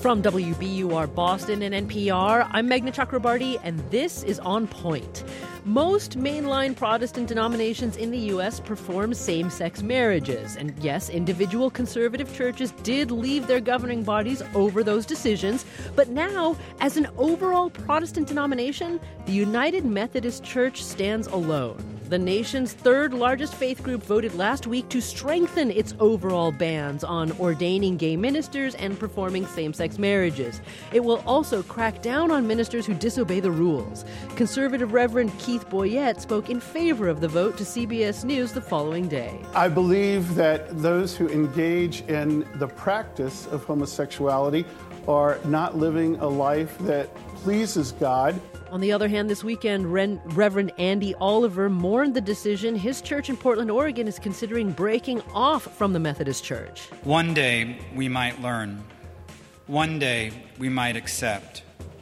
From WBUR Boston and NPR, I'm Meghna Chakrabarti, and this is On Point. Most mainline Protestant denominations in the U.S. perform same-sex marriages. And yes, individual conservative churches did leave their governing bodies over those decisions. But now, as an overall Protestant denomination, the United Methodist Church stands alone. The nation's third largest faith group voted last week to strengthen its overall bans on ordaining gay ministers and performing same-sex marriages. It will also crack down on ministers who disobey the rules. Conservative Reverend Keith Boyette spoke in favor of the vote to CBS News the following day. I believe that those who engage in the practice of homosexuality are not living a life that pleases God. On the other hand, this weekend, Reverend Andy Oliver mourned the decision his church in Portland, Oregon is considering breaking off from the Methodist Church. One day we might learn. One day we might accept.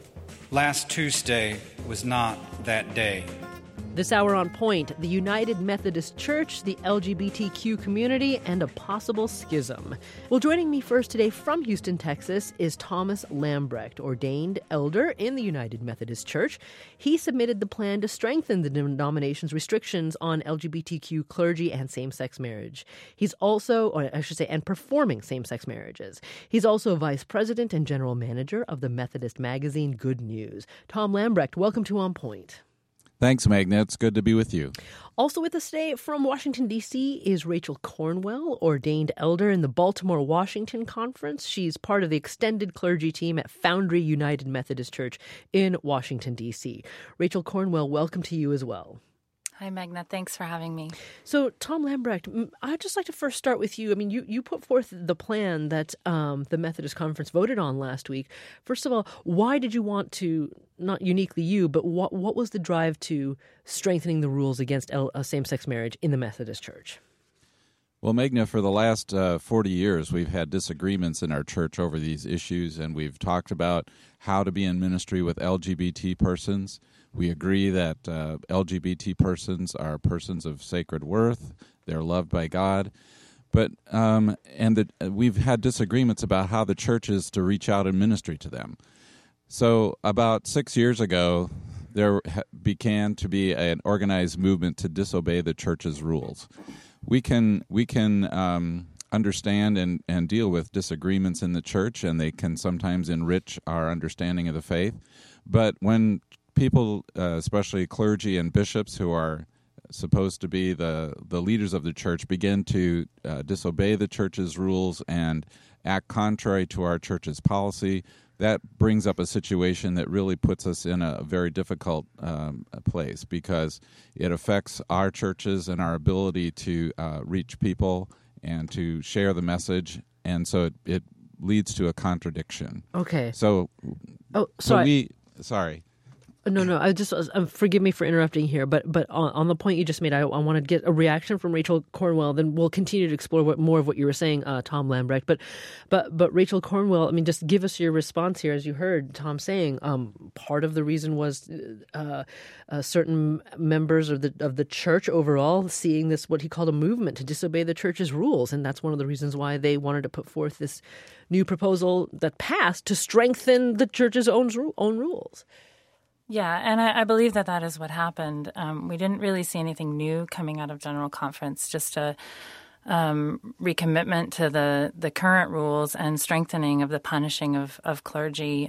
Last Tuesday was not that day. This hour on Point, the United Methodist Church, the LGBTQ community, and a possible schism. Well, joining me first today from Houston, Texas, is Thomas Lambrecht, ordained elder in the United Methodist Church. He submitted the plan to strengthen the denomination's restrictions on LGBTQ clergy and same-sex marriage. He's also, and performing same-sex marriages. He's also vice president and general manager of the Methodist magazine Good News. Tom Lambrecht, welcome to On Point. Thanks, Meghna. It's good to be with you. Also with us today from Washington, D.C. is Rachel Cornwell, ordained elder in the Baltimore-Washington Conference. She's part of the extended clergy team at Foundry United Methodist Church in Washington, D.C. Rachel Cornwell, welcome to you as well. Hi, Meghna. Thanks for having me. So, Tom Lambrecht, I'd just like to first start with you. I mean, you put forth the plan that the Methodist Conference voted on last week. First of all, why did you want to, not uniquely you, but what was the drive to strengthening the rules against same-sex marriage in the Methodist Church? Well, Meghna, for the last 40 years, we've had disagreements in our church over these issues, and we've talked about how to be in ministry with LGBT persons. We agree that LGBT persons are persons of sacred worth. They're loved by God. But we've had disagreements about how the church is to reach out in ministry to them. So about 6 years ago, there began to be an organized movement to disobey the church's rules. We can understand and deal with disagreements in the church, and they can sometimes enrich our understanding of the faith. But when people, especially clergy and bishops who are supposed to be the leaders of the church, begin to disobey the church's rules and act contrary to our church's policy, that brings up a situation that really puts us in a very difficult place, because it affects our churches and our ability to reach people and to share the message, and so it leads to a contradiction. Okay. So, sorry. No. I just forgive me for interrupting here, but on the point you just made, I want to get a reaction from Rachel Cornwell. Then we'll continue to explore more of what you were saying, Tom Lambrecht. But Rachel Cornwell, I mean, just give us your response here. As you heard Tom saying, part of the reason was certain members of the church overall seeing this, what he called a movement to disobey the church's rules, and that's one of the reasons why they wanted to put forth this new proposal that passed to strengthen the church's own rules. Yeah, and I believe that is what happened. We didn't really see anything new coming out of General Conference, just a recommitment to the current rules and strengthening of the punishing of clergy.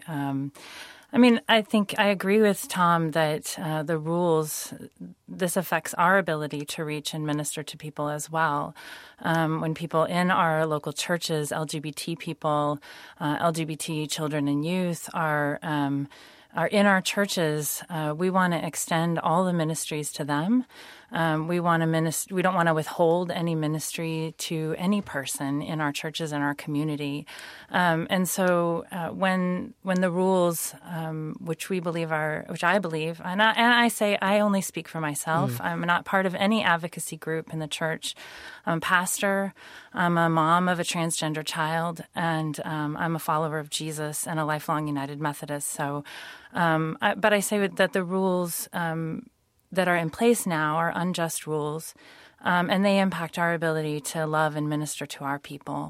I think I agree with Tom that the rules, this affects our ability to reach and minister to people as well. When people in our local churches, LGBT people, LGBT children and youth are in our churches, we want to extend all the ministries to them. We don't want to withhold any ministry to any person in our churches and our community. And so when the rules, which I believe, and I say I only speak for myself. I'm not part of any advocacy group in the church. I'm a pastor. I'm a mom of a transgender child, and I'm a follower of Jesus and a lifelong United Methodist. So, but I say that the rules that are in place now are unjust rules. and they impact our ability to love and minister to our people.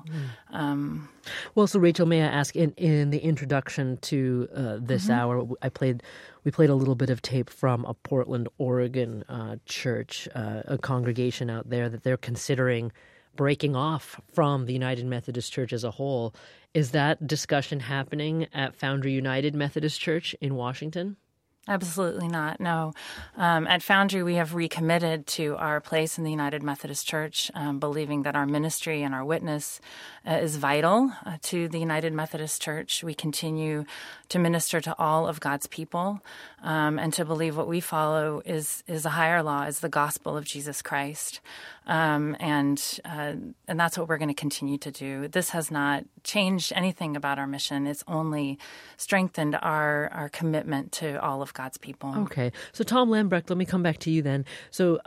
Well, so Rachel, may I ask, in the introduction to this hour, we played a little bit of tape from a Portland, Oregon church, a congregation out there that they're considering breaking off from the United Methodist Church as a whole. Is that discussion happening at Foundry United Methodist Church in Washington? Absolutely not, no. At Foundry, we have recommitted to our place in the United Methodist Church, believing that our ministry and our witness is vital to the United Methodist Church. We continue to minister to all of God's people, and to believe what we follow is a higher law, is the gospel of Jesus Christ. And that's what we're going to continue to do. This has not changed anything about our mission. It's only strengthened our commitment to all of God's people. Okay. So Tom Lambrecht, let me come back to you then. So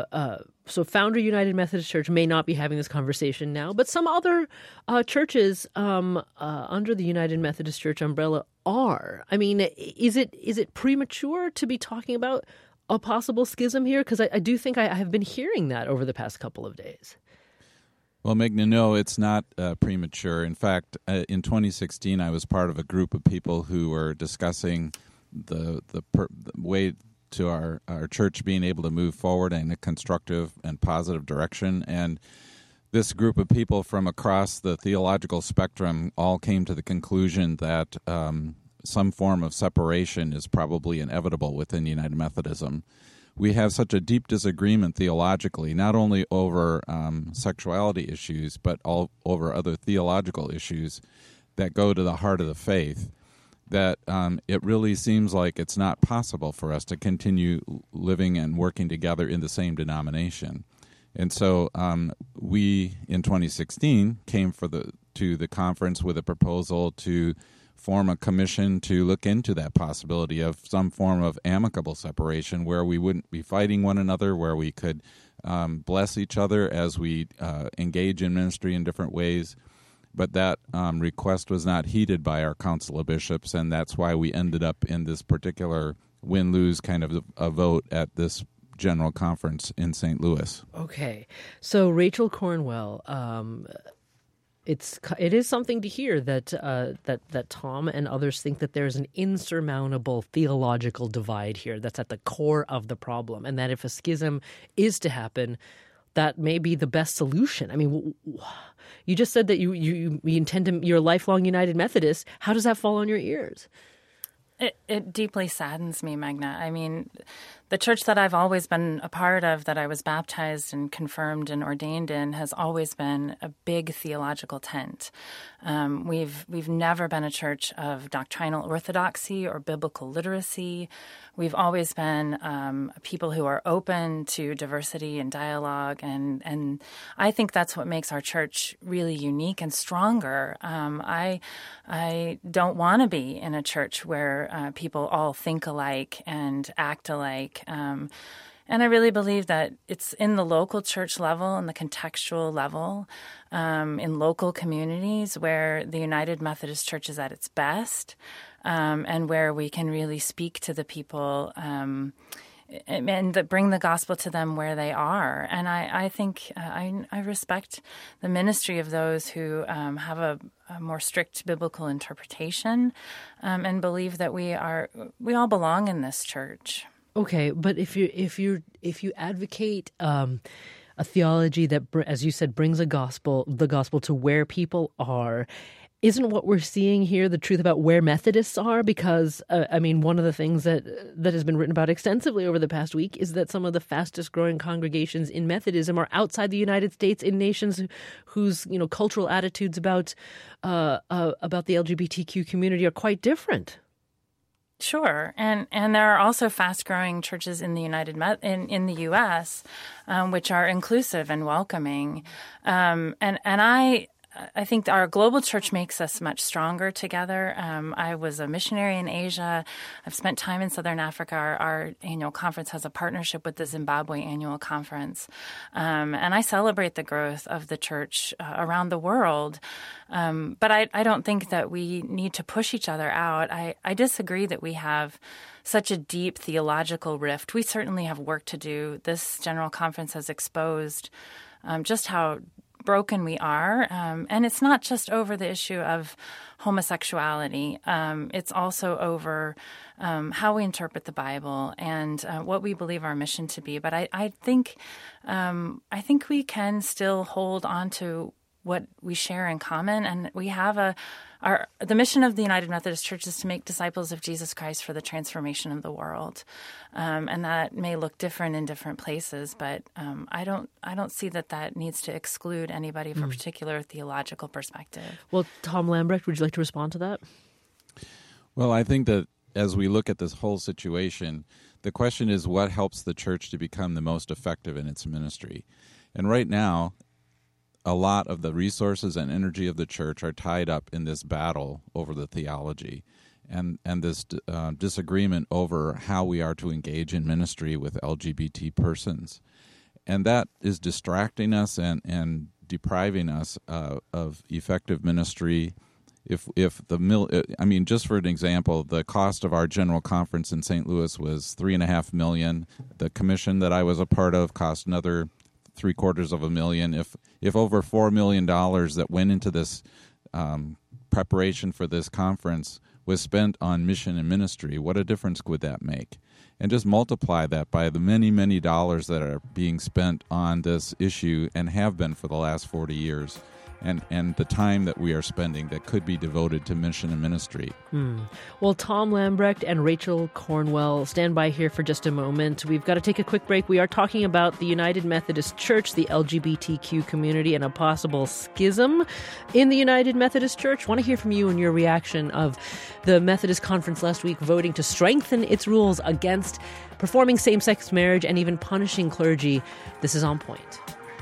Foundry United Methodist Church may not be having this conversation now, but some other churches under the United Methodist Church umbrella are. I mean, is it premature to be talking about a possible schism here? Because I do think I have been hearing that over the past couple of days. Well, Meghna, no, it's not premature. In fact, in 2016, I was part of a group of people who were discussing the way to our church being able to move forward in a constructive and positive direction. And this group of people from across the theological spectrum all came to the conclusion that some form of separation is probably inevitable within United Methodism. We have such a deep disagreement theologically, not only over sexuality issues, but all over other theological issues that go to the heart of the faith, that it really seems like it's not possible for us to continue living and working together in the same denomination. And so we, in 2016, came to the conference with a proposal to form a commission to look into that possibility of some form of amicable separation where we wouldn't be fighting one another, where we could bless each other as we engage in ministry in different ways. But that request was not heeded by our Council of Bishops, and that's why we ended up in this particular win-lose kind of a vote at this General Conference in St. Louis. Okay. So Rachel Cornwell, it is something to hear that Tom and others think that there's an insurmountable theological divide here that's at the core of the problem, and that if a schism is to happen, that may be the best solution. I mean, you just said that you intend to, you're a lifelong United Methodist. How does that fall on your ears? It deeply saddens me, Meghna. I mean, the church that I've always been a part of, that I was baptized and confirmed and ordained in, has always been a big theological tent. We've never been a church of doctrinal orthodoxy or biblical literacy. We've always been people who are open to diversity and dialogue, and I think that's what makes our church really unique and stronger. I don't want to be in a church where people all think alike and act alike. And I really believe that it's in the local church level and the contextual level, in local communities, where the United Methodist Church is at its best, and where we can really speak to the people and bring the gospel to them where they are. And I think I respect the ministry of those who have a more strict biblical interpretation, and believe that we all belong in this church. Okay, but if you advocate a theology that, as you said, brings the gospel to where people are, isn't what we're seeing here the truth about where Methodists are? Because, I mean, one of the things that has been written about extensively over the past week is that some of the fastest growing congregations in Methodism are outside the United States, in nations whose cultural attitudes about the LGBTQ community are quite different. Sure, and there are also fast-growing churches in the in the U.S. Which are inclusive and welcoming, and I think our global church makes us much stronger together. I was a missionary in Asia. I've spent time in Southern Africa. Our annual conference has a partnership with the Zimbabwe Annual Conference. And I celebrate the growth of the church around the world. But I don't think that we need to push each other out. I disagree that we have such a deep theological rift. We certainly have work to do. This General Conference has exposed just how broken we are. And it's not just over the issue of homosexuality. It's also over how we interpret the Bible and what we believe our mission to be. But I think we can still hold on to what we share in common. And we have the mission of the United Methodist Church is to make disciples of Jesus Christ for the transformation of the world. And that may look different in different places, but I don't see that needs to exclude anybody from a particular theological perspective. Well, Tom Lambrecht, would you like to respond to that? Well, I think that as we look at this whole situation, the question is what helps the church to become the most effective in its ministry. And right now, a lot of the resources and energy of the church are tied up in this battle over the theology and this disagreement over how we are to engage in ministry with LGBT persons. And that is distracting us and depriving us of effective ministry. Just for an example, the cost of our general conference in St. Louis was $3.5 million. The commission that I was a part of cost another $750,000. If over $4 million that went into this preparation for this conference was spent on mission and ministry, what a difference would that make? And just multiply that by the many, many dollars that are being spent on this issue and have been for the last 40 years. And the time that we are spending that could be devoted to mission and ministry. Well, Tom Lambrecht and Rachel Cornwell, stand by here for just a moment. We've got to take a quick break. We are talking about the United Methodist Church, the LGBTQ community, and a possible schism in the United Methodist Church. I want to hear from you and your reaction of the Methodist Conference last week voting to strengthen its rules against performing same-sex marriage and even punishing clergy. This is On Point.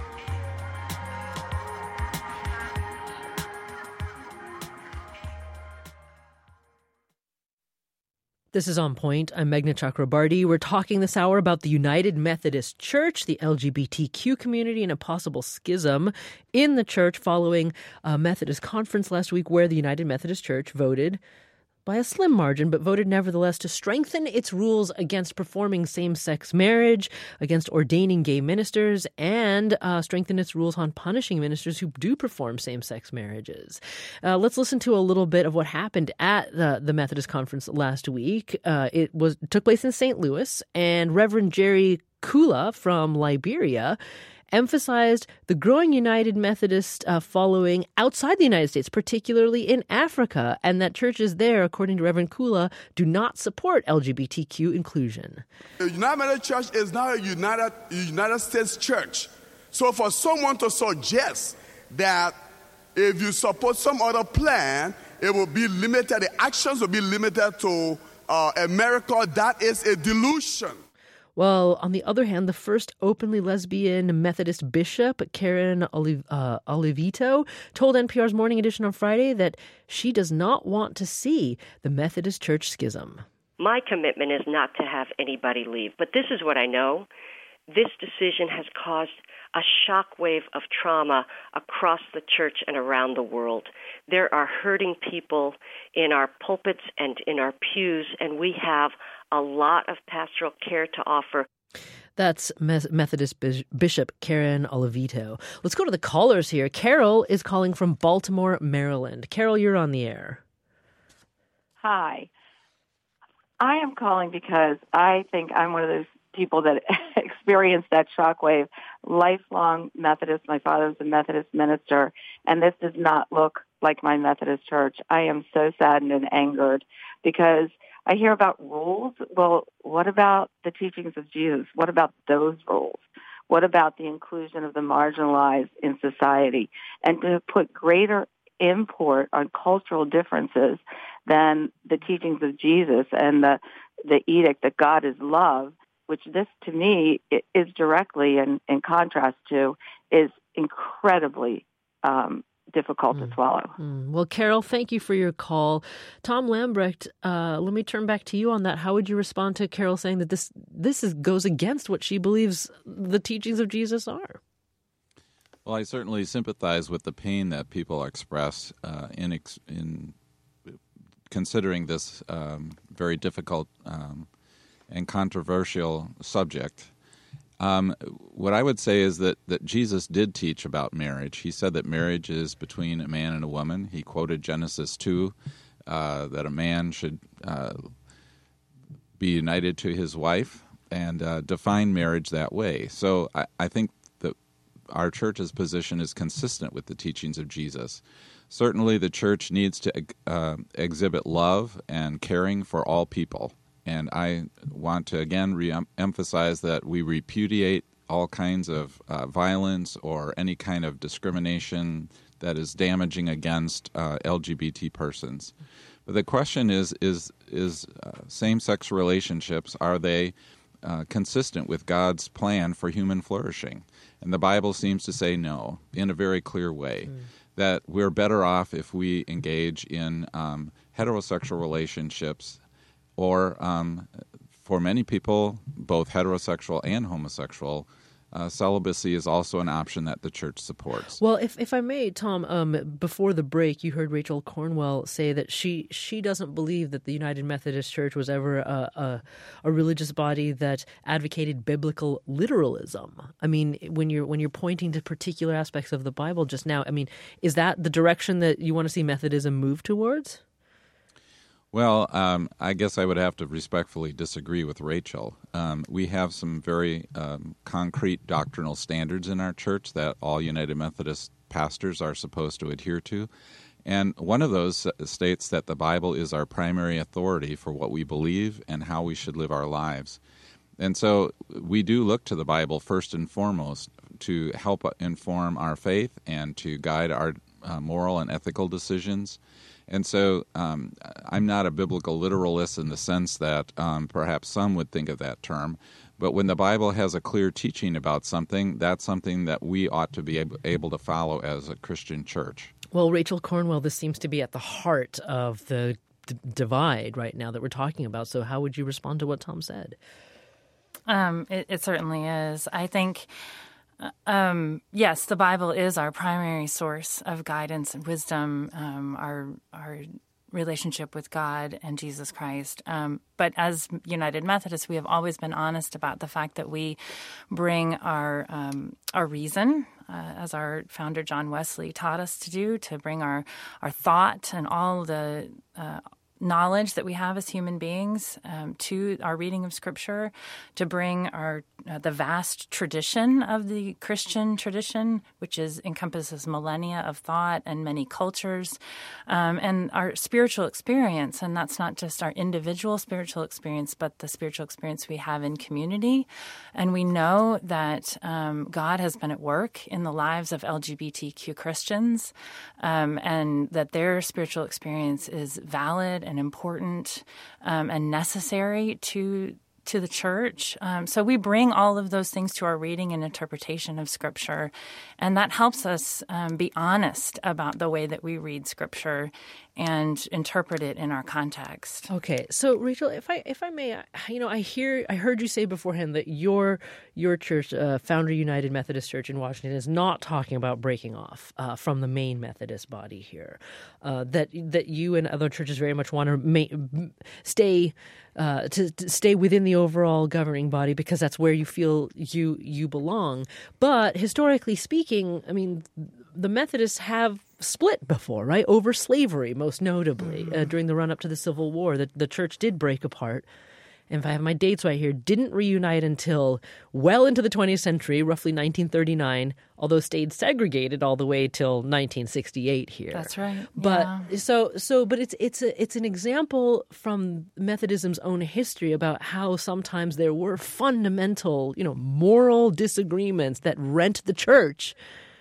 This is On Point. I'm Meghna Chakrabarty. We're talking this hour about the United Methodist Church, the LGBTQ community, and a possible schism in the church following a Methodist conference last week where the United Methodist Church voted by a slim margin, but voted nevertheless to strengthen its rules against performing same-sex marriage, against ordaining gay ministers, and strengthen its rules on punishing ministers who do perform same-sex marriages. Let's listen to a little bit of what happened at the Methodist Conference last week. It took place in St. Louis, and Reverend Jerry Kula from Liberia emphasized the growing United Methodist following outside the United States, particularly in Africa, and that churches there, according to Reverend Kula, do not support LGBTQ inclusion. The United Methodist Church is now a United States church. So for someone to suggest that if you support some other plan, it will be limited, the actions will be limited to America, that is a delusion. Well, on the other hand, the first openly lesbian Methodist bishop, Karen Olivito, told NPR's Morning Edition on Friday that she does not want to see the Methodist Church schism. My commitment is not to have anybody leave, but this is what I know. This decision has caused a shockwave of trauma across the church and around the world. There are hurting people in our pulpits and in our pews, and we have a lot of pastoral care to offer. That's Methodist Bishop Karen Olivito. Let's go to the callers here. Carol is calling from Baltimore, Maryland. Carol, you're on the air. Hi. I am calling because I think I'm one of those people that experienced that shockwave. Lifelong Methodist. My father was a Methodist minister, and this does not look like my Methodist church. I am so saddened and angered because I hear about rules. Well, what about the teachings of Jesus? What about those rules? What about the inclusion of the marginalized in society? And to put greater import on cultural differences than the teachings of Jesus and the edict that God is love, which this, to me, is directly in contrast to, is incredibly difficult to swallow. Well, Carol, thank you for your call. Tom Lambrecht, let me turn back to you on that. How would you respond to Carol saying that this goes against what she believes the teachings of Jesus are? Well, I certainly sympathize with the pain that people express in considering this very difficult and controversial subject. What I would say is that Jesus did teach about marriage. He said that marriage is between a man and a woman. He quoted Genesis 2, that a man should be united to his wife and define marriage that way. So I think that our church's position is consistent with the teachings of Jesus. Certainly the church needs to exhibit love and caring for all people. And I want to again re-emphasize that we repudiate all kinds of violence or any kind of discrimination that is damaging against LGBT persons. But the question is same-sex relationships, are they consistent with God's plan for human flourishing? And the Bible seems to say no, in a very clear way, that we're better off if we engage in heterosexual relationships, or for many people, both heterosexual and homosexual, celibacy is also an option that the church supports. Well, if I may, Tom, before the break, you heard Rachel Cornwell say that she doesn't believe that the United Methodist Church was ever a religious body that advocated biblical literalism. I mean, when you're pointing to particular aspects of the Bible just now, I mean, is that the direction that you want to see Methodism move towards? Well, I guess I would have to respectfully disagree with Rachel. We have some very concrete doctrinal standards in our church that all United Methodist pastors are supposed to adhere to. And one of those states that the Bible is our primary authority for what we believe and how we should live our lives. And so we do look to the Bible first and foremost to help inform our faith and to guide our moral and ethical decisions. And so I'm not a biblical literalist in the sense that perhaps some would think of that term, but when the Bible has a clear teaching about something, that's something that we ought to be able to follow as a Christian church. Well, Rachel Cornwell, this seems to be at the heart of the divide right now that we're talking about. So how would you respond to what Tom said? It certainly is. I think... yes, the Bible is our primary source of guidance and wisdom, our relationship with God and Jesus Christ. But as United Methodists, we have always been honest about the fact that we bring our reason, as our founder John Wesley taught us to do, to bring our thought and all the knowledge that we have as human beings to our reading of Scripture, to bring our the vast tradition of the Christian tradition, which encompasses millennia of thought and many cultures, and our spiritual experience. And that's not just our individual spiritual experience, but the spiritual experience we have in community. And we know that God has been at work in the lives of LGBTQ Christians, and that their spiritual experience is valid and important and necessary to the church. So we bring all of those things to our reading and interpretation of Scripture, and that helps us be honest about the way that we read Scripture and interpret it in our context. Okay, so Rachel, if I may, I heard you say beforehand that your church, Founder United Methodist Church in Washington, is not talking about breaking off from the main Methodist body here. That you and other churches very much want to stay within the overall governing body because that's where you feel you belong. But historically speaking, I mean, the Methodists have split before, right? Over slavery, most notably, during the run-up to the Civil War. The church did break apart. And if I have my dates right here, didn't reunite until well into the 20th century, roughly 1939, although stayed segregated all the way till 1968 here. That's right. But yeah. But it's an example from Methodism's own history about how sometimes there were fundamental, moral disagreements that rent the church.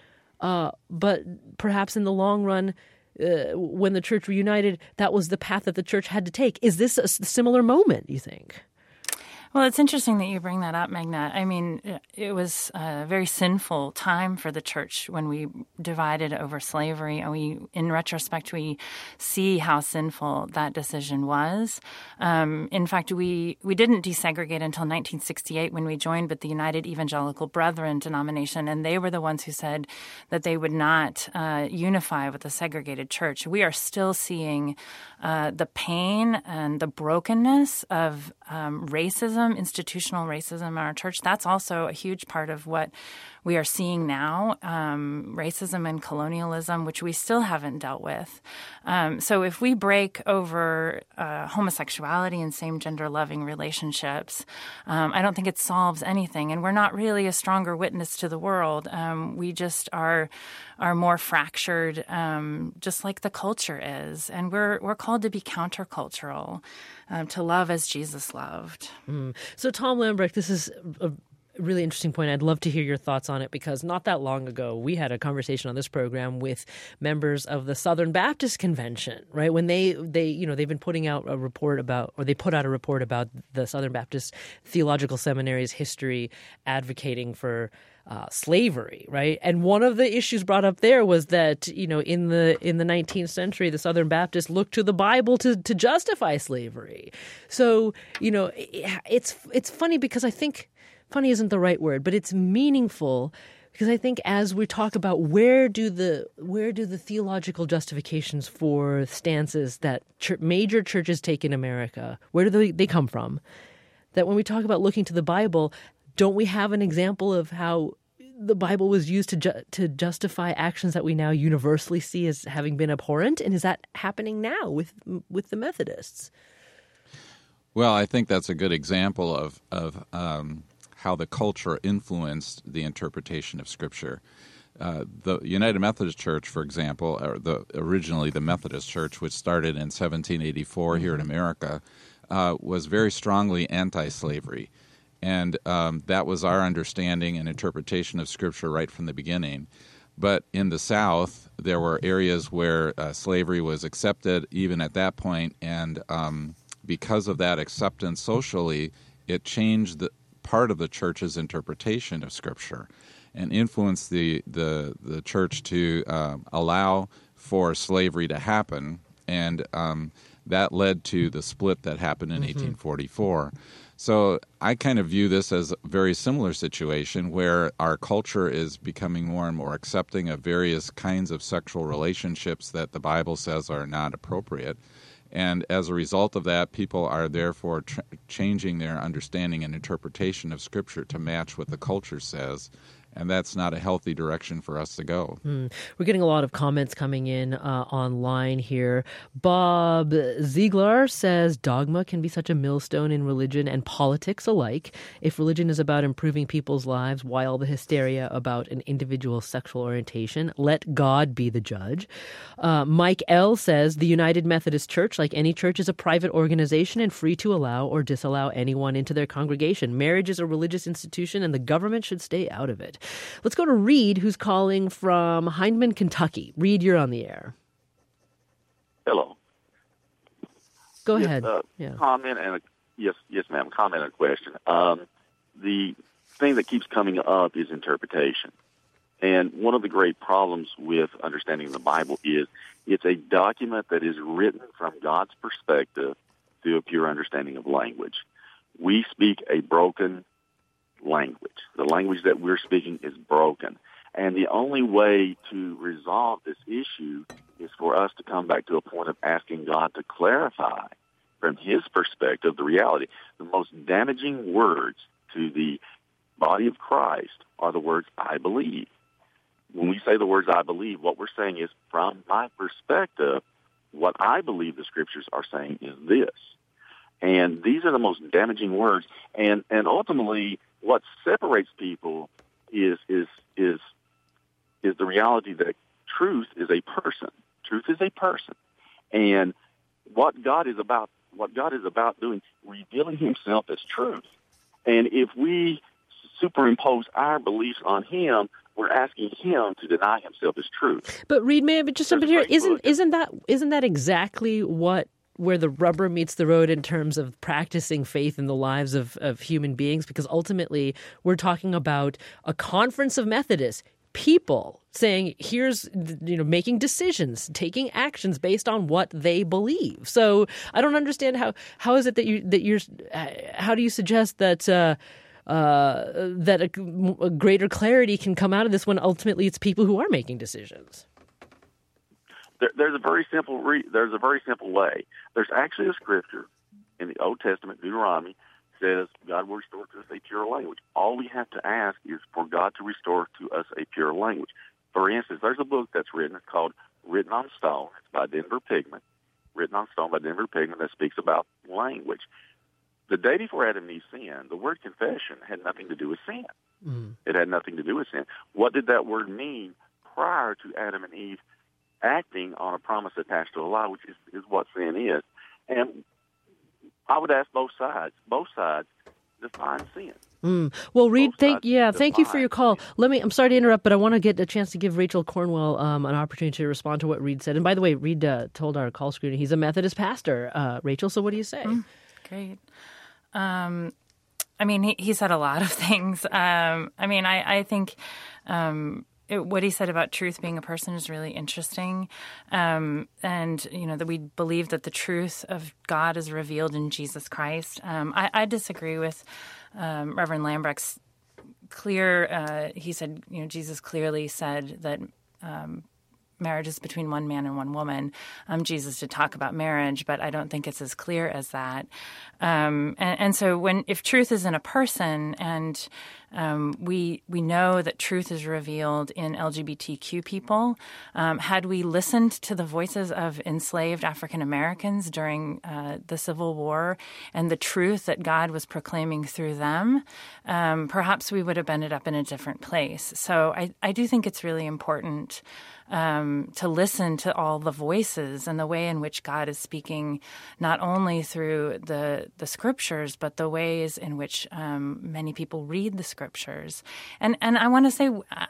But perhaps in the long run, when the church reunited, that was the path that the church had to take. Is this a similar moment, you think? Well, it's interesting that you bring that up, Magna. I mean, it was a very sinful time for the church when we divided over slavery. And in retrospect, we see how sinful that decision was. In fact, we didn't desegregate until 1968 when we joined with the United Evangelical Brethren denomination, and they were the ones who said that they would not unify with the segregated church. We are still seeing the pain and the brokenness of racism, institutional racism in our church. That's also a huge part of what we are seeing now, racism and colonialism, which we still haven't dealt with. So if we break over homosexuality and same-gender loving relationships, I don't think it solves anything. And we're not really a stronger witness to the world. We just are more fractured, just like the culture is. And we're called to be countercultural, to love as Jesus loved. So Tom Lambrecht, this is a really interesting point. I'd love to hear your thoughts on it, because not that long ago we had a conversation on this program with members of the Southern Baptist Convention, right? When they've been putting out a report about, or they put out a report about the Southern Baptist Theological Seminary's history advocating for slavery, right? And one of the issues brought up there was that, in the 19th century, the Southern Baptists looked to the Bible to justify slavery. So, it's funny, because I think funny isn't the right word, but it's meaningful, because I think as we talk about where do the theological justifications for stances that major churches take in America, where do they come from? That when we talk about looking to the Bible, don't we have an example of how the Bible was used to justify actions that we now universally see as having been abhorrent? And is that happening now with the Methodists? Well, I think that's a good example of how the culture influenced the interpretation of Scripture. The United Methodist Church, for example, originally the Methodist Church, which started in 1784 here in America, was very strongly anti-slavery. And that was our understanding and interpretation of Scripture right from the beginning. But in the South, there were areas where slavery was accepted even at that point, and because of that acceptance socially, it changed the part of the church's interpretation of Scripture and influenced the church to allow for slavery to happen, and that led to the split that happened in 1844. So I kind of view this as a very similar situation where our culture is becoming more and more accepting of various kinds of sexual relationships that the Bible says are not appropriate. And as a result of that, people are therefore changing their understanding and interpretation of Scripture to match what the culture says. And that's not a healthy direction for us to go. We're getting a lot of comments coming in online here. Bob Ziegler says, dogma can be such a millstone in religion and politics alike. If religion is about improving people's lives, why all the hysteria about an individual's sexual orientation? Let God be the judge. Mike L. says, the United Methodist Church, like any church, is a private organization and free to allow or disallow anyone into their congregation. Marriage is a religious institution and the government should stay out of it. Let's go to Reed, who's calling from Hindman, Kentucky. Reed, you're on the air. Hello. Go ahead. Comment and yes, ma'am. Comment and a question. The thing that keeps coming up is interpretation, and one of the great problems with understanding the Bible is it's a document that is written from God's perspective through a pure understanding of language. We speak a broken language. The language that we're speaking is broken. And the only way to resolve this issue is for us to come back to a point of asking God to clarify from His perspective the reality. The most damaging words to the body of Christ are the words, I believe. When we say the words, I believe, what we're saying is, from my perspective, what I believe the Scriptures are saying is this. And these are the most damaging words. And ultimately, what separates people is the reality that truth is a person. Truth is a person. And what God is about doing, revealing Himself as truth. And if we superimpose our beliefs on Him, we're asking Him to deny Himself as truth. But Reed, may I just jump in here? Isn't that exactly what where the rubber meets the road in terms of practicing faith in the lives of human beings, because ultimately we're talking about a conference of Methodists, people saying, here's, making decisions, taking actions based on what they believe. So I don't understand how is it how do you suggest that a greater clarity can come out of this when ultimately it's people who are making decisions? There's a very simple way. There's actually a scripture in the Old Testament, Deuteronomy, says God will restore to us a pure language. All we have to ask is for God to restore to us a pure language. For instance, there's a book that's written. It's called Written on Stone. It's by Denver Pigman. Written on Stone by Denver Pigman, that speaks about language. The day before Adam and Eve sinned, the word confession had nothing to do with sin. Mm. It had nothing to do with sin. What did that word mean prior to Adam and Eve acting on a promise attached to a lie, which is what sin is? And I would ask both sides define sin. Mm. Well, Reed, thank you for your call. I'm sorry to interrupt, but I want to get a chance to give Rachel Cornwell an opportunity to respond to what Reed said. And by the way, Reed told our call screener he's a Methodist pastor. Rachel, so what do you say? Great. He said a lot of things. I think what he said about truth being a person is really interesting. And, that we believe that the truth of God is revealed in Jesus Christ. I disagree with Reverend Lambrecht's he said, Jesus clearly said that marriage is between one man and one woman. Jesus did talk about marriage, but I don't think it's as clear as that. And so if truth is in a person, and we know that truth is revealed in LGBTQ people, had we listened to the voices of enslaved African Americans during the Civil War and the truth that God was proclaiming through them, perhaps we would have ended up in a different place. So I do think it's really important to listen to all the voices and the way in which God is speaking, not only through the scriptures, but the ways in which many people read the scriptures. And I want to say,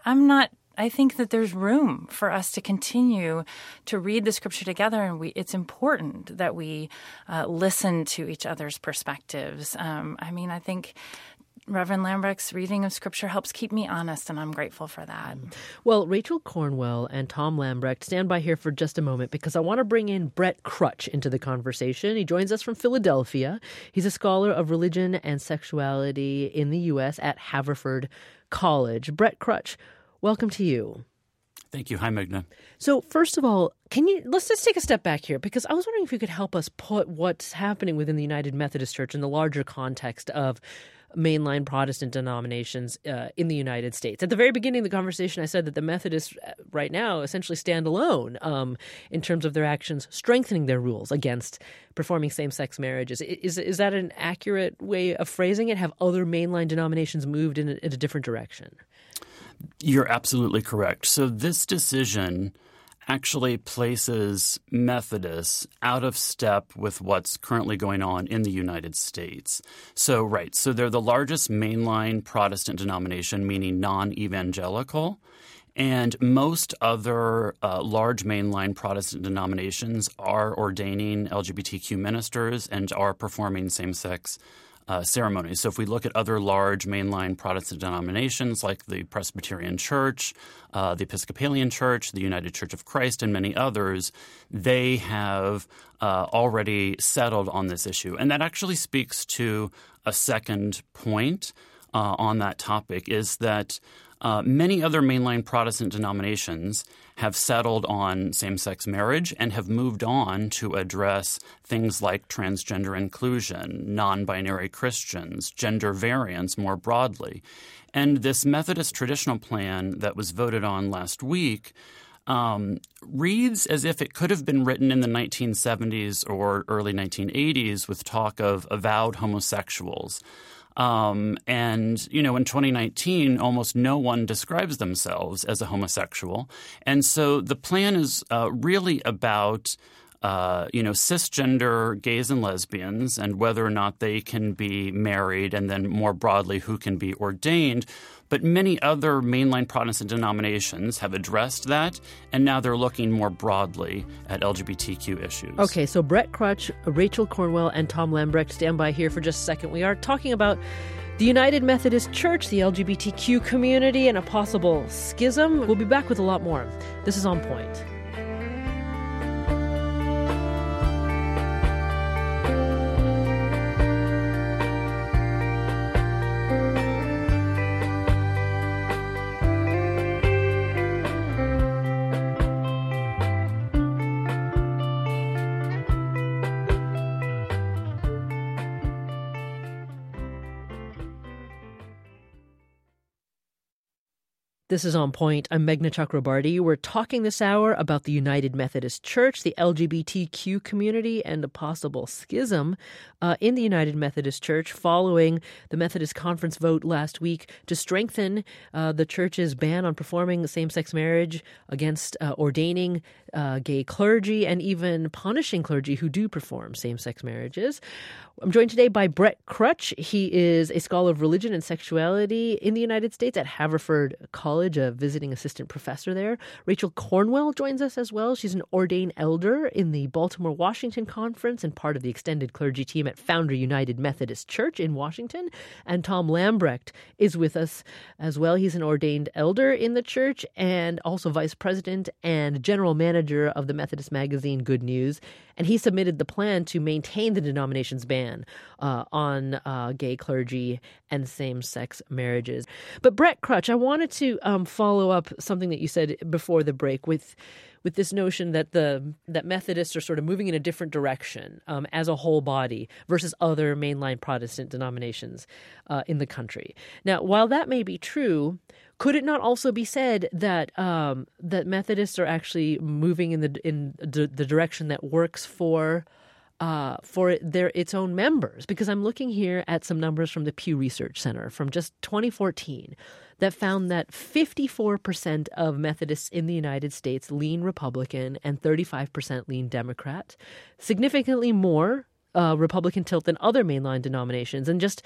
I think that there's room for us to continue to read the scripture together, and it's important that we listen to each other's perspectives. I think Reverend Lambrecht's reading of Scripture helps keep me honest, and I'm grateful for that. Well, Rachel Cornwell and Tom Lambrecht, stand by here for just a moment, because I want to bring in Brett Crutch into the conversation. He joins us from Philadelphia. He's a scholar of religion and sexuality in the U.S. at Haverford College. Brett Crutch, welcome to you. Thank you. Hi, Meghna. So first of all, let's just take a step back here, because I was wondering if you could help us put what's happening within the United Methodist Church in the larger context of mainline Protestant denominations in the United States. At the very beginning of the conversation, I said that the Methodists right now essentially stand alone in terms of their actions strengthening their rules against performing same-sex marriages. Is that an accurate way of phrasing it? Have other mainline denominations moved in a different direction? You're absolutely correct. So this decision actually places Methodists out of step with what's currently going on in the United States. So they're the largest mainline Protestant denomination, meaning non-evangelical. And most other large mainline Protestant denominations are ordaining LGBTQ ministers and are performing same-sex ceremonies. So if we look at other large mainline Protestant denominations like the Presbyterian Church, the Episcopalian Church, the United Church of Christ, and many others, they have already settled on this issue. And that actually speaks to a second point on that topic, is that many other mainline Protestant denominations have settled on same-sex marriage and have moved on to address things like transgender inclusion, non-binary Christians, gender variance more broadly. And this Methodist traditional plan that was voted on last week reads as if it could have been written in the 1970s or early 1980s with talk of avowed homosexuals. In 2019, almost no one describes themselves as a homosexual. And so the plan is really about, cisgender gays and lesbians and whether or not they can be married, and then more broadly who can be ordained. But many other mainline Protestant denominations have addressed that, and now they're looking more broadly at LGBTQ issues. Okay, so Brett Crutch, Rachel Cornwell, and Tom Lambrecht, stand by here for just a second. We are talking about the United Methodist Church, the LGBTQ community, and a possible schism. We'll be back with a lot more. This is On Point. This is On Point. I'm Meghna Chakrabarty. We're talking this hour about the United Methodist Church, the LGBTQ community, and a possible schism in the United Methodist Church following the Methodist Conference vote last week to strengthen the church's ban on performing same-sex marriage, against ordaining gay clergy, and even punishing clergy who do perform same-sex marriages. I'm joined today by Brett Crutch. He is a scholar of religion and sexuality in the United States at Haverford College, a visiting assistant professor there. Rachel Cornwell joins us as well. She's an ordained elder in the Baltimore Washington Conference and part of the extended clergy team at Founder United Methodist Church in Washington. And Tom Lambrecht is with us as well. He's an ordained elder in the church and also vice president and general manager of the Methodist magazine Good News. And he submitted the plan to maintain the denomination's ban on gay clergy and same-sex marriages. But Brett Crutch, I wanted to follow up something that you said before the break with this notion that that Methodists are sort of moving in a different direction as a whole body versus other mainline Protestant denominations in the country. Now, while that may be true, could it not also be said that that Methodists are actually moving in the direction that works for its own members? Because I'm looking here at some numbers from the Pew Research Center from just 2014 that found that 54% of Methodists in the United States lean Republican and 35% lean Democrat, significantly more Republican tilt than other mainline denominations, and just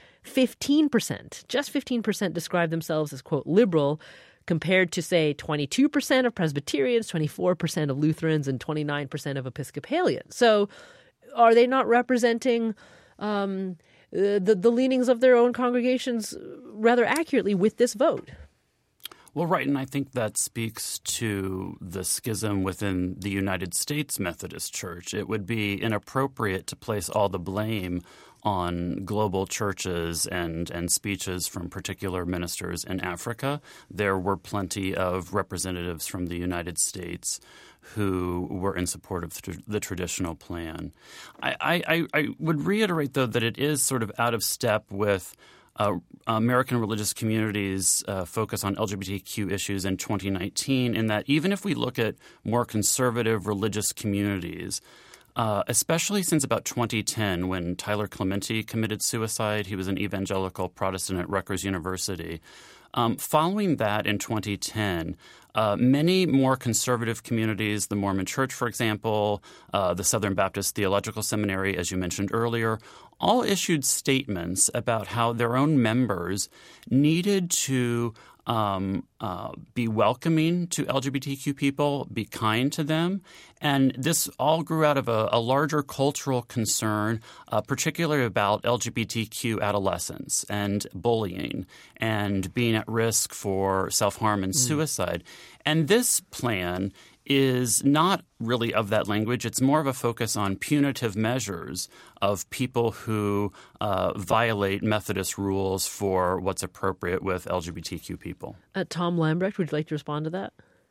15% describe themselves as, quote, liberal, compared to, say, 22% of Presbyterians, 24% of Lutherans, and 29% of Episcopalians. So are they not representing the leanings of their own congregations rather accurately with this vote? Well, right, and I think that speaks to the schism within the United States Methodist Church. It would be inappropriate to place all the blame on global churches and speeches from particular ministers in Africa. There were plenty of representatives from the United States who were in support of the traditional plan. I would reiterate, though, that it is sort of out of step with American religious communities' focus on LGBTQ issues in 2019, in that even if we look at more conservative religious communities, especially since about 2010 when Tyler Clementi committed suicide, he was an evangelical Protestant at Rutgers University. Following that in 2010, many more conservative communities, the Mormon Church, for example, the Southern Baptist Theological Seminary, as you mentioned earlier, all issued statements about how their own members needed to be welcoming to LGBTQ people, be kind to them. And this all grew out of a larger cultural concern, particularly about LGBTQ adolescents and bullying and being at risk for self-harm and suicide. And this plan is not really of that language. It's more of a focus on punitive measures of people who violate Methodist rules for what's appropriate with LGBTQ people. Tom Lambrecht, would you like to respond to that?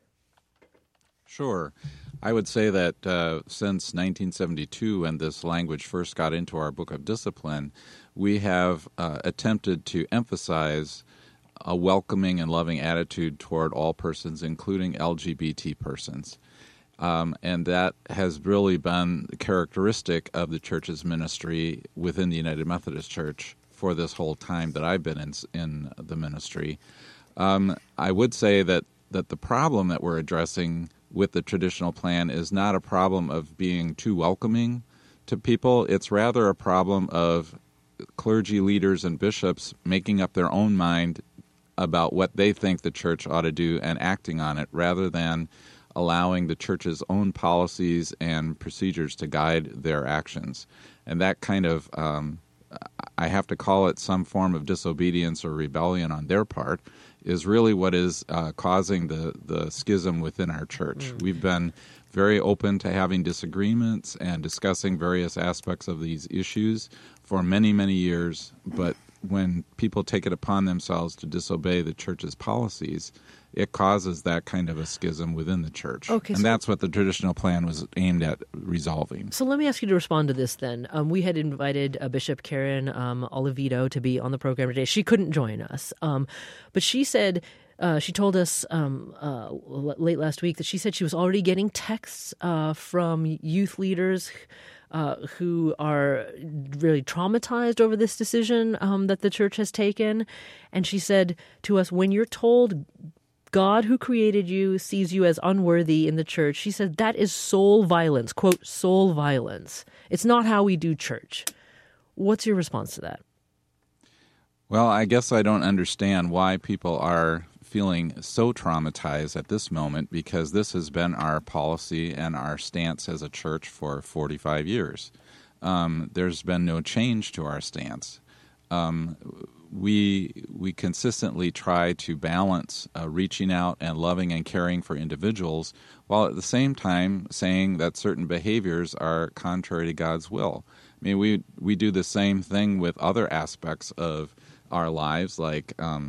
Sure. I would say that since 1972, when this language first got into our Book of Discipline, we have attempted to emphasize a welcoming and loving attitude toward all persons, including LGBT persons. And that has really been the characteristic of the church's ministry within the United Methodist Church for this whole time that I've been in the ministry. I would say that the problem that we're addressing with the traditional plan is not a problem of being too welcoming to people. It's rather a problem of clergy leaders and bishops making up their own mind about what they think the church ought to do and acting on it, rather than allowing the church's own policies and procedures to guide their actions. And that kind of, I have to call it some form of disobedience or rebellion on their part, is really what is causing the schism within our church. We've been very open to having disagreements and discussing various aspects of these issues for many, many years, but when people take it upon themselves to disobey the church's policies, it causes that kind of a schism within the church. Okay, and that's what the traditional plan was aimed at resolving. So let me ask you to respond to this then. We had invited Bishop Karen Oliveto to be on the program today. She couldn't join us, but she said, she told us late last week that she said she was already getting texts from youth leaders who are really traumatized over this decision that the church has taken. And she said to us, when you're told God who created you sees you as unworthy in the church, she said that is soul violence, quote, soul violence. It's not how we do church. What's your response to that? Well, I guess I don't understand why people are feeling so traumatized at this moment, because this has been our policy and our stance as a church for 45 years. There's been no change to our stance. We consistently try to balance reaching out and loving and caring for individuals, while at the same time saying that certain behaviors are contrary to God's will. I mean, we do the same thing with other aspects of our lives, like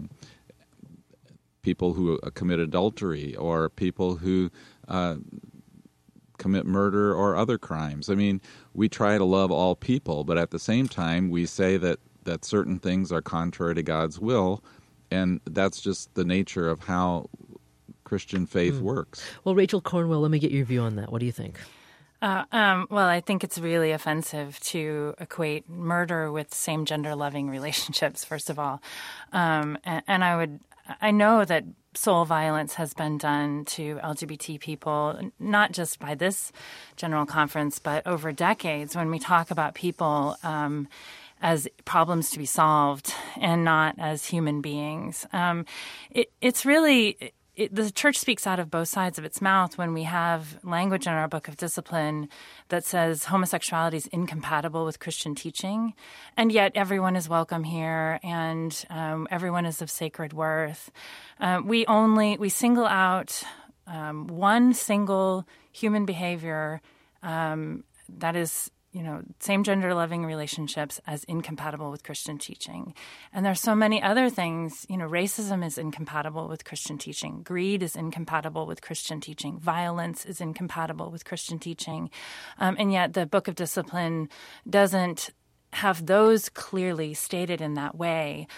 people who commit adultery or people who commit murder or other crimes. I mean, we try to love all people, but at the same time, we say that certain things are contrary to God's will, and that's just the nature of how Christian faith works. Well, Rachel Cornwell, let me get your view on that. What do you think? Well, I think it's really offensive to equate murder with same-gender loving relationships, first of all. And I know that soul violence has been done to LGBT people, not just by this General Conference, but over decades, when we talk about people as problems to be solved and not as human beings. It's really... the church speaks out of both sides of its mouth when we have language in our Book of Discipline that says homosexuality is incompatible with Christian teaching, and yet everyone is welcome here and everyone is of sacred worth. We single out one single human behavior that is, same-gender loving relationships as incompatible with Christian teaching. And there's so many other things. Racism is incompatible with Christian teaching. Greed is incompatible with Christian teaching. Violence is incompatible with Christian teaching. And yet the Book of Discipline doesn't have those clearly stated in that way.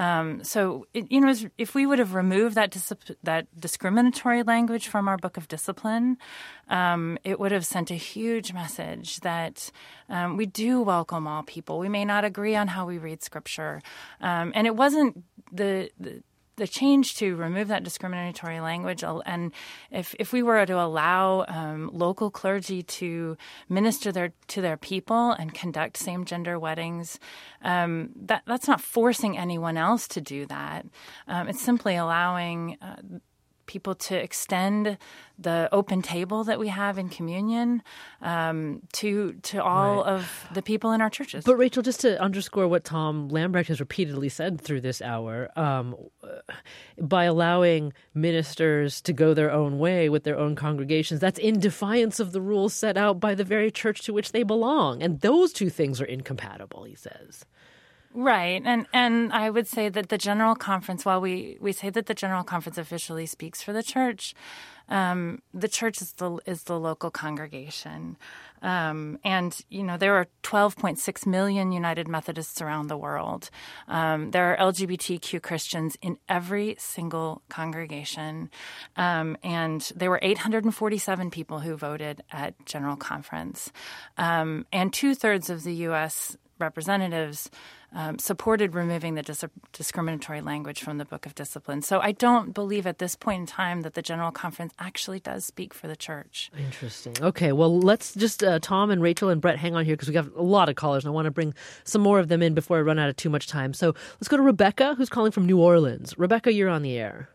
If we would have removed that discriminatory language from our Book of Discipline, it would have sent a huge message that we do welcome all people. We may not agree on how we read Scripture. And it wasn't the change to remove that discriminatory language, and if we were to allow local clergy to minister to their people and conduct same-gender weddings, that's not forcing anyone else to do that. It's simply allowing people to extend the open table that we have in communion to all of the people in our churches. But Rachel, just to underscore what Tom Lambrecht has repeatedly said through this hour, by allowing ministers to go their own way with their own congregations, that's in defiance of the rules set out by the very church to which they belong. And those two things are incompatible, he says. Right. And I would say that the General Conference, while we say that the General Conference officially speaks for the church is the local congregation. And, there are 12.6 million United Methodists around the world. There are LGBTQ Christians in every single congregation. And there were 847 people who voted at General Conference. And 2/3 of the U.S. representatives supported removing the discriminatory language from the Book of Discipline. So I don't believe at this point in time that the General Conference actually does speak for the church. Interesting. Okay, well, let's just, Tom and Rachel and Brett, hang on here because we got a lot of callers and I want to bring some more of them in before I run out of too much time. So let's go to Rebecca, who's calling from New Orleans. Rebecca, you're on the air.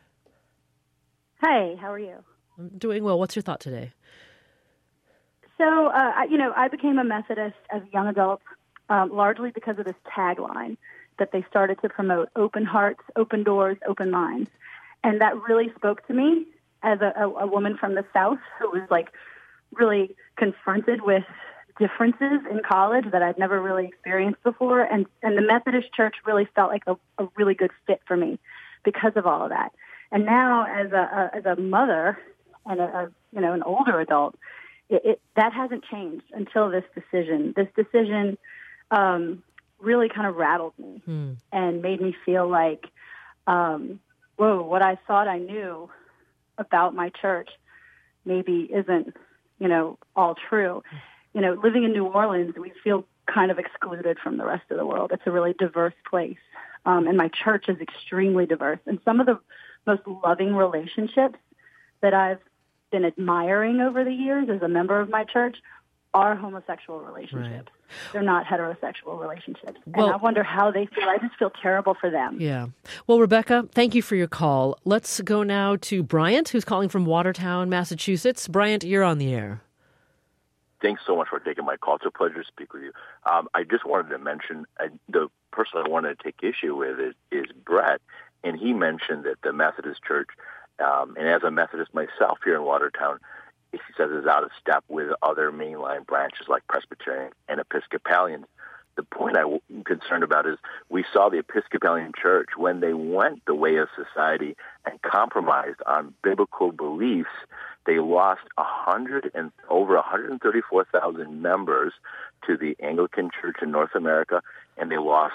Hi, how are you? I'm doing well. What's your thought today? So, I became a Methodist as a young adult, largely because of this tagline that they started to promote: open hearts, open doors, open minds. And that really spoke to me as a woman from the South who was like really confronted with differences in college that I'd never really experienced before. And the Methodist Church really felt like a really good fit for me because of all of that. And now as a mother and an older adult, that hasn't changed until this decision. This decision really kind of rattled me and made me feel like, whoa, what I thought I knew about my church maybe isn't, all true. Living in New Orleans, we feel kind of excluded from the rest of the world. It's a really diverse place, and my church is extremely diverse. And some of the most loving relationships that I've been admiring over the years as a member of my church are homosexual relationships. Right. They're not heterosexual relationships. Well, and I wonder how they feel. I just feel terrible for them. Yeah. Well, Rebecca, thank you for your call. Let's go now to Bryant, who's calling from Watertown, Massachusetts. Bryant, you're on the air. Thanks so much for taking my call. It's a pleasure to speak with you. I just wanted to mention the person I wanted to take issue with is Brett, and he mentioned that the Methodist Church, and as a Methodist myself here in Watertown, he says is out of step with other mainline branches like Presbyterian and Episcopalian. The point I'm concerned about is we saw the Episcopalian Church, when they went the way of society and compromised on biblical beliefs, they lost over 134,000 members to the Anglican Church in North America, and they lost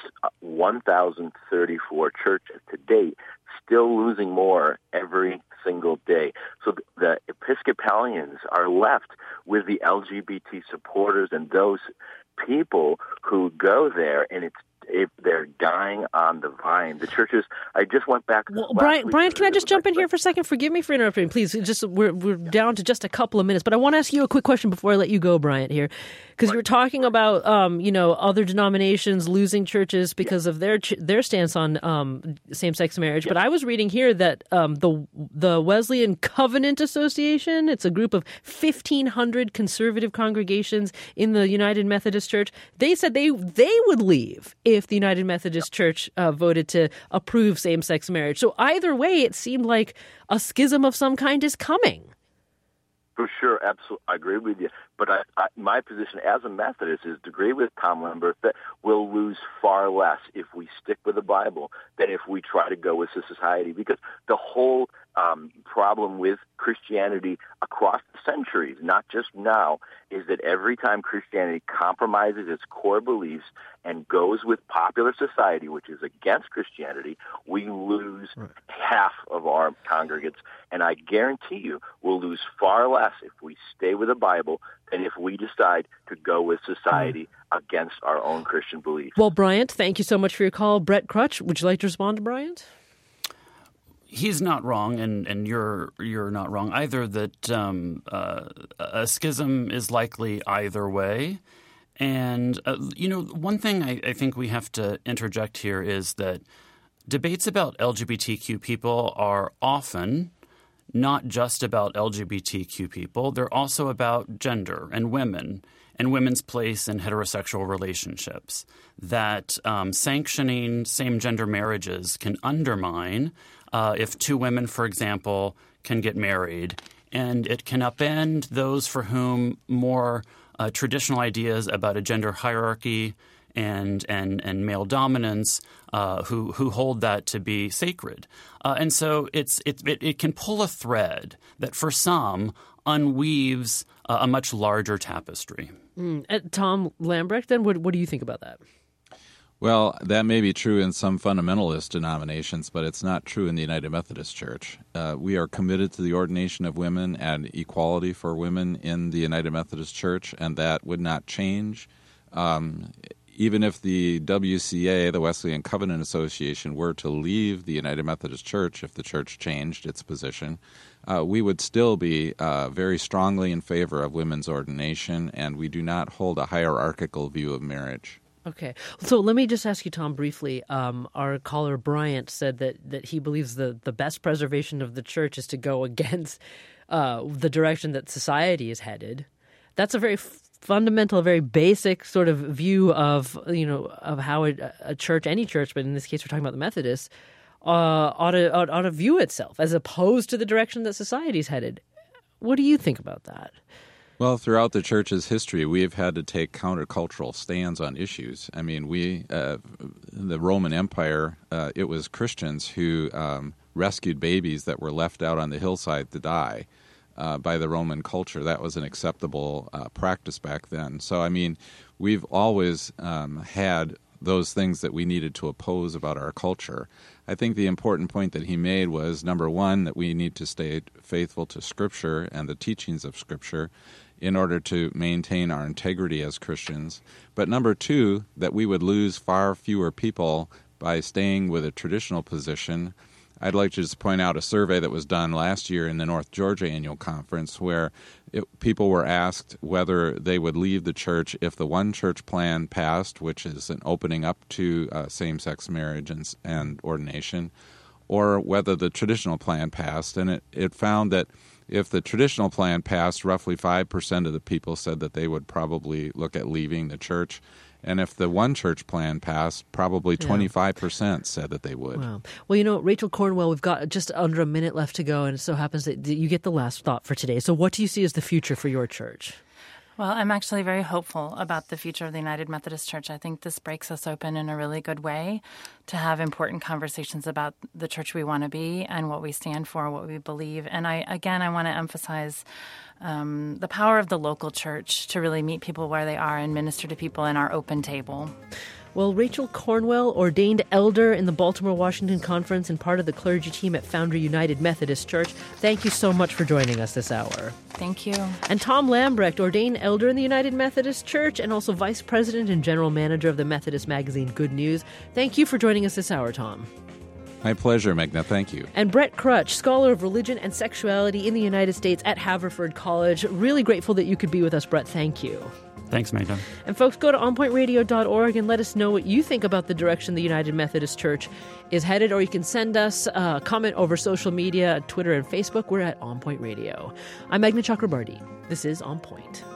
1,034 churches to date, still losing more every single day. So the Episcopalians are left with the LGBT supporters and those people who go there, and they're dying on the vine. The churches, I just went back. Well, Brian, can I just jump in here for a second? Forgive me for interrupting. Please, we're down to just a couple of minutes, but I want to ask you a quick question before I let you go, Bryant, here. Because you were talking about, other denominations losing churches because of their stance on same-sex marriage. But I was reading here that the Wesleyan Covenant Association, it's a group of 1,500 conservative congregations in the United Methodist Church. They said they would leave if the United Methodist Church voted to approve same-sex marriage. So either way, it seemed like a schism of some kind is coming. For sure, absolutely, I agree with you. But my position as a Methodist is to agree with Tom Lambert that we'll lose far less if we stick with the Bible than if we try to go with the society. Because the whole problem with Christianity across the centuries, not just now, is that every time Christianity compromises its core beliefs and goes with popular society, which is against Christianity, we lose half of our congregants. And I guarantee you we'll lose far less if we stay with the Bible than if we decide to go with society against our own Christian beliefs. Well, Bryant, thank you so much for your call. Brett Crutch, would you like to respond to Bryant? He's not wrong, and you're not wrong either, that a schism is likely either way. And, one thing I think we have to interject here is that debates about LGBTQ people are often not just about LGBTQ people. They're also about gender and women's place in heterosexual relationships, that sanctioning same-gender marriages can undermine if two women, for example, can get married, and it can upend those for whom more traditional ideas about a gender hierarchy and male dominance who hold that to be sacred. And so it can pull a thread that for some unweaves a much larger tapestry. Tom Lambrecht, then what do you think about that? Well, that may be true in some fundamentalist denominations, but it's not true in the United Methodist Church. We are committed to the ordination of women and equality for women in the United Methodist Church, and that would not change. even if the WCA, the Wesleyan Covenant Association, were to leave the United Methodist Church, if the church changed its position, we would still be very strongly in favor of women's ordination, and we do not hold a hierarchical view of marriage. Okay. So let me just ask you, Tom, briefly. Our caller, Bryant, said that he believes the best preservation of the church is to go against the direction that society is headed. That's a very fundamental, very basic sort of view of, of how a church, any church, but in this case we're talking about the Methodists, ought to view itself as opposed to the direction that society's headed. What do you think about that? Well, throughout the church's history, we have had to take countercultural stands on issues. I mean, the Roman Empire, it was Christians who rescued babies that were left out on the hillside to die by the Roman culture. That was an acceptable practice back then. So, I mean, we've always had those things that we needed to oppose about our culture. I think the important point that he made was, number one, that we need to stay faithful to Scripture and the teachings of Scripture in order to maintain our integrity as Christians. But number two, that we would lose far fewer people by staying with a traditional position. I'd like to just point out a survey that was done last year in the North Georgia Annual Conference where people were asked whether they would leave the church if the one church plan passed, which is an opening up to same-sex marriage and ordination, or whether the traditional plan passed. And it found that if the traditional plan passed, roughly 5% of the people said that they would probably look at leaving the church. And if the one church plan passed, probably 25% said that they would. Wow. Well, Rachel Cornwell, we've got just under a minute left to go, and it so happens that you get the last thought for today. So what do you see as the future for your church? Well, I'm actually very hopeful about the future of the United Methodist Church. I think this breaks us open in a really good way to have important conversations about the church we want to be and what we stand for, what we believe. And I want to emphasize the power of the local church to really meet people where they are and minister to people in our open table. Well, Rachel Cornwell, ordained elder in the Baltimore Washington Conference and part of the clergy team at Foundry United Methodist Church, thank you so much for joining us this hour. Thank you. And Tom Lambrecht, ordained elder in the United Methodist Church and also vice president and general manager of the Methodist magazine Good News. Thank you for joining us this hour, Tom. My pleasure, Megna. Thank you. And Brett Crutch, scholar of religion and sexuality in the United States at Haverford College. Really grateful that you could be with us, Brett. Thank you. Thanks, Megna. And folks, go to onpointradio.org and let us know what you think about the direction the United Methodist Church is headed, or you can send us a comment over social media, Twitter and Facebook. We're at On Point Radio. I'm Megna Chakrabarty. This is On Point.